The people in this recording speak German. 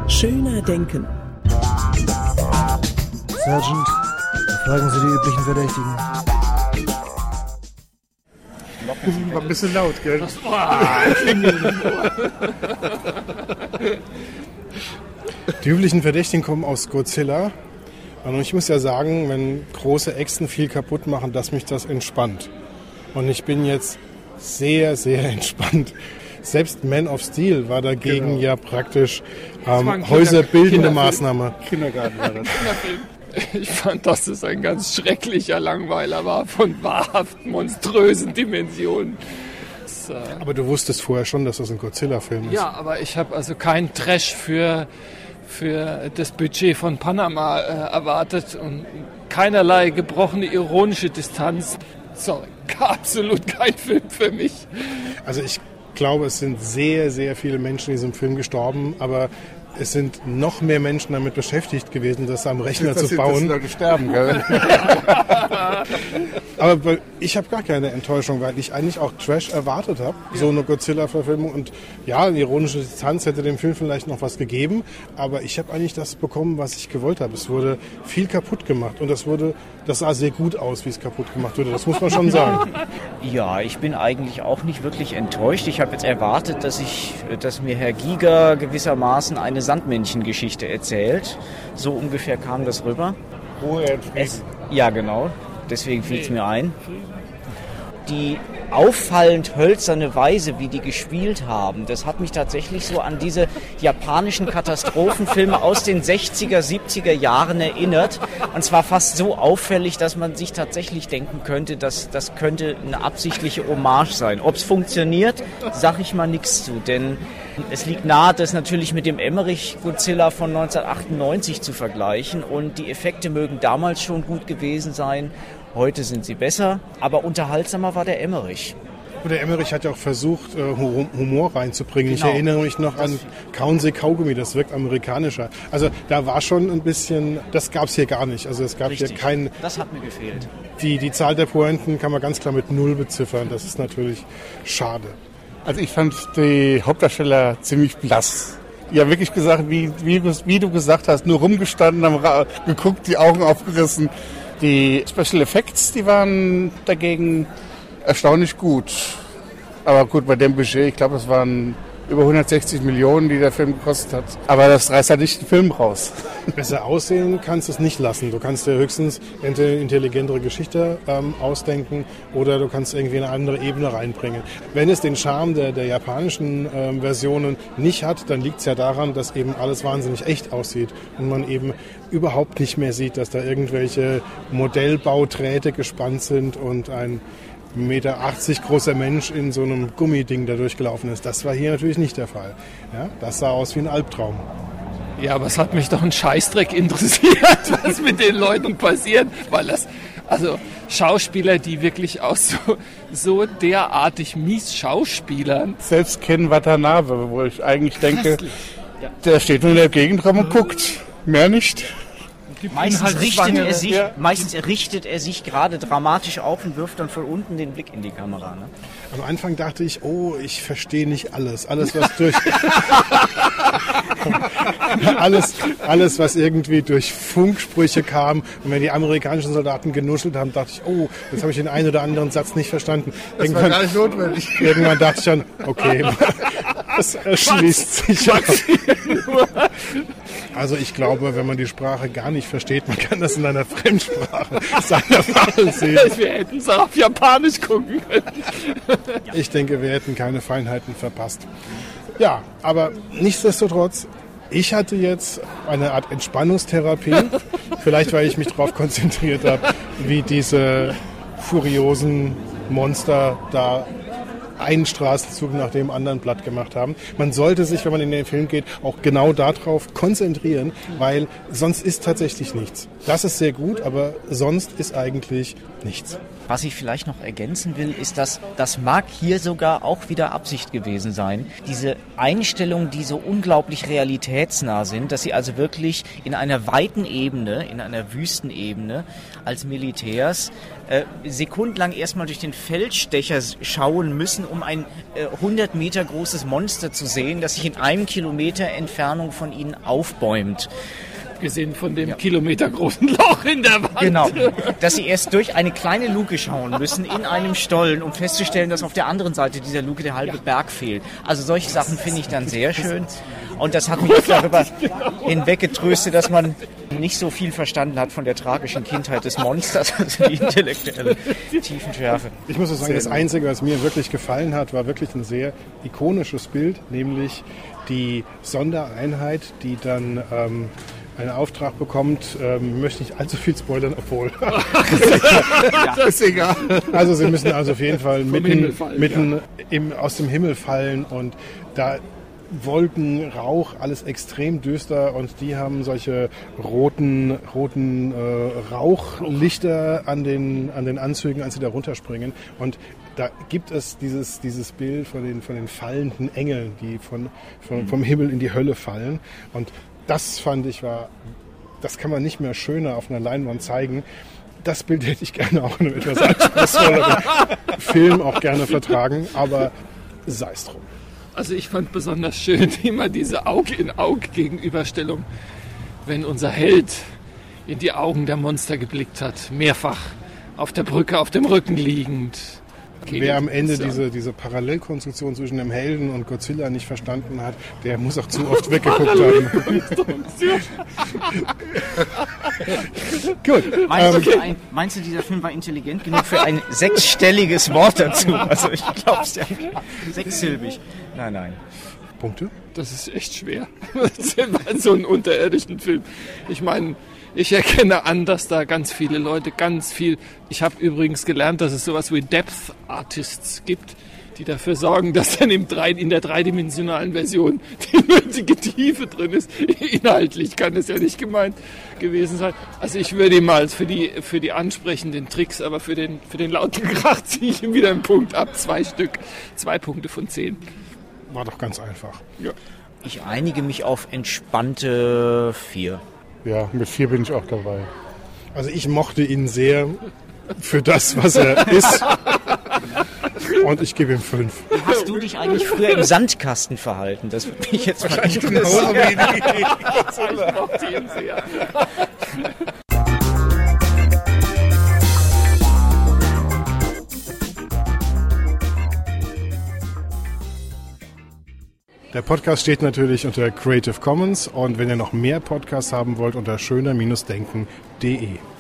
Schöner denken. Sergeant, fragen Sie die üblichen Verdächtigen. War ein bisschen laut, gell? Die üblichen Verdächtigen kommen aus Godzilla. Und ich muss ja sagen, wenn große Echsen viel kaputt machen, dass mich das entspannt. Und ich bin jetzt sehr, sehr entspannt. Selbst Man of Steel war dagegen ja praktisch häuserbildende Maßnahme. Kindergarten war das. Ich fand, dass es ein ganz schrecklicher Langweiler war von wahrhaft monströsen Dimensionen. Aber du wusstest vorher schon, dass das ein Godzilla-Film ist. Ja, aber ich habe also keinen Trash für das Budget von Panama erwartet und keinerlei gebrochene ironische Distanz. Sorry, absolut kein Film für mich. Also ich glaube, es sind sehr, sehr viele Menschen in diesem Film gestorben, aber es sind noch mehr Menschen damit beschäftigt gewesen, das am Rechner zu bauen. Leute sterben, gell? Aber ich habe gar keine Enttäuschung, weil ich eigentlich auch Trash erwartet habe. Ja. So eine Godzilla-Verfilmung. Und ja, eine ironische Distanz hätte dem Film vielleicht noch was gegeben. Aber ich habe eigentlich das bekommen, was ich gewollt habe. Es wurde viel kaputt gemacht. Und das sah sehr gut aus, wie es kaputt gemacht wurde. Das muss man schon sagen. Ja, ich bin eigentlich auch nicht wirklich enttäuscht. Ich habe jetzt erwartet, dass mir Herr Giger gewissermaßen eine Sandmännchen-Geschichte erzählt. So ungefähr kam das rüber. Ja, genau. Deswegen fiel es mir ein. Die auffallend hölzerne Weise, wie die gespielt haben, das hat mich tatsächlich so an diese japanischen Katastrophenfilme aus den 60er, 70er Jahren erinnert. Und zwar fast so auffällig, dass man sich tatsächlich denken könnte, das könnte eine absichtliche Hommage sein. Ob es funktioniert, sage ich mal nichts zu, denn es liegt nahe, das natürlich mit dem Emmerich-Godzilla von 1998 zu vergleichen. Und die Effekte mögen damals schon gut gewesen sein. Heute sind sie besser, aber unterhaltsamer war der Emmerich. Und der Emmerich hat ja auch versucht, Humor reinzubringen. Genau. Ich erinnere mich noch an Kauen Sie Kaugummi, das wirkt amerikanischer. Also da war schon ein bisschen, das gab es hier gar nicht. Also es gab hier kein... Das hat mir gefehlt. Die Zahl der Pointen kann man ganz klar mit 0 beziffern. Das ist natürlich schade. Also ich fand die Hauptdarsteller ziemlich blass. Ja, wirklich gesagt, wie du gesagt hast, nur rumgestanden, haben geguckt, die Augen aufgerissen. Die Special Effects, die waren dagegen erstaunlich gut. Aber gut, bei dem Budget, ich glaube, es waren über 160 Millionen, die der Film gekostet hat. Aber das reißt halt nicht den Film raus. Besser aussehen kannst du es nicht lassen. Du kannst dir höchstens eine intelligentere Geschichte ausdenken oder du kannst irgendwie eine andere Ebene reinbringen. Wenn es den Charme der japanischen Versionen nicht hat, dann liegt es ja daran, dass eben alles wahnsinnig echt aussieht und man eben überhaupt nicht mehr sieht, dass da irgendwelche Modellbauträte gespannt sind und ein 1,80 Meter großer Mensch in so einem Gummiding da durchgelaufen ist. Das war hier natürlich nicht der Fall. Ja, das sah aus wie ein Albtraum. Ja, aber es hat mich doch ein Scheißdreck interessiert, was mit den Leuten passiert, weil also Schauspieler, die wirklich auch so derartig mies schauspielern. Selbst Ken Watanabe, wo ich eigentlich denke, der steht nur in der Gegend rum und guckt, mehr nicht. Meistens richtet er sich gerade dramatisch auf und wirft dann von unten den Blick in die Kamera. Ne? Am Anfang dachte ich, ich verstehe nicht alles. Alles, was durch... alles, was irgendwie durch Funksprüche kam. Und wenn die amerikanischen Soldaten genuschelt haben, dachte ich, jetzt habe ich den einen oder anderen Satz nicht verstanden. Das war gar nicht notwendig. Irgendwann dachte ich dann, okay, das erschließt sich auch. Also ich glaube, wenn man die Sprache gar nicht versteht, man kann das in einer Fremdsprache seiner Wahl sehen. Wir hätten es auf Japanisch gucken können. Ich denke, wir hätten keine Feinheiten verpasst. Ja, aber nichtsdestotrotz, ich hatte jetzt eine Art Entspannungstherapie. Vielleicht, weil ich mich darauf konzentriert habe, wie diese furiosen Monster da einen Straßenzug nach dem anderen platt gemacht haben. Man sollte sich, wenn man in den Film geht, auch genau darauf konzentrieren, weil sonst ist tatsächlich nichts. Das ist sehr gut, aber sonst ist eigentlich nichts. Was ich vielleicht noch ergänzen will, ist, dass das mag hier sogar auch wieder Absicht gewesen sein. Diese Einstellungen, die so unglaublich realitätsnah sind, dass sie also wirklich in einer weiten Ebene, in einer Wüstenebene als Militärs sekundenlang erstmal durch den Feldstecher schauen müssen, um ein 100 Meter großes Monster zu sehen, das sich in 1 Kilometer Entfernung von ihnen aufbäumt. Gesehen von dem kilometergroßen Loch in der Wand. Genau, dass sie erst durch eine kleine Luke schauen müssen in einem Stollen, um festzustellen, dass auf der anderen Seite dieser Luke der halbe Berg fehlt. Also solche Sachen finde ich dann sehr schön. Und das hat mich auch darüber hinweggetröstet, dass man nicht so viel verstanden hat von der tragischen Kindheit des Monsters, also die intellektuelle Tiefenschärfe. Ich muss sagen, das Einzige, was mir wirklich gefallen hat, war wirklich ein sehr ikonisches Bild, nämlich die Sondereinheit, die dann einen Auftrag bekommt, möchte nicht allzu viel spoilern, obwohl. Ist egal. Also sie müssen also auf jeden Fall mitten aus dem Himmel fallen und da Wolken, Rauch, alles extrem düster und die haben solche roten Rauchlichter an den Anzügen, als sie da runterspringen. Und da gibt es dieses Bild von den fallenden Engeln, die vom Himmel in die Hölle fallen. Und das fand ich das kann man nicht mehr schöner auf einer Leinwand zeigen. Das Bild hätte ich gerne auch in einem etwas anspruchsvolleren Film auch gerne vertragen, aber sei es drum. Also ich fand besonders schön immer diese Auge-in-Auge-Gegenüberstellung, wenn unser Held in die Augen der Monster geblickt hat, mehrfach auf der Brücke, auf dem Rücken liegend. Wer am Ende diese Parallelkonstruktion zwischen dem Helden und Godzilla nicht verstanden hat, der muss auch zu oft weggeguckt haben. Gut. Meinst du, dieser Film war intelligent genug für ein 6-stelliges Wort dazu? Also ich glaube es ja 6-silbig. Nein. Punkte? Das ist echt schwer. So einen unterirdischen Film. Ich meine, ich erkenne an, dass da ganz viele Leute Ich habe übrigens gelernt, dass es sowas wie Depth Artists gibt, die dafür sorgen, dass dann in der dreidimensionalen Version die nötige Tiefe drin ist. Inhaltlich kann es ja nicht gemeint gewesen sein. Also ich würde ihm mal für die ansprechenden Tricks, aber für den lauten Krach ziehe ich ihm wieder einen Punkt ab. 2 Stück, 2 Punkte von 10. War doch ganz einfach. Ja. Ich einige mich auf entspannte 4. Ja, mit 4 bin ich auch dabei. Also ich mochte ihn sehr für das, was er ist. Und ich gebe ihm 5. Hast du dich eigentlich früher im Sandkasten verhalten? Das würde mich jetzt mal interessieren. Ich mochte ihn sehr. Der Podcast steht natürlich unter Creative Commons und wenn ihr noch mehr Podcasts haben wollt, unter schöner-denken.de.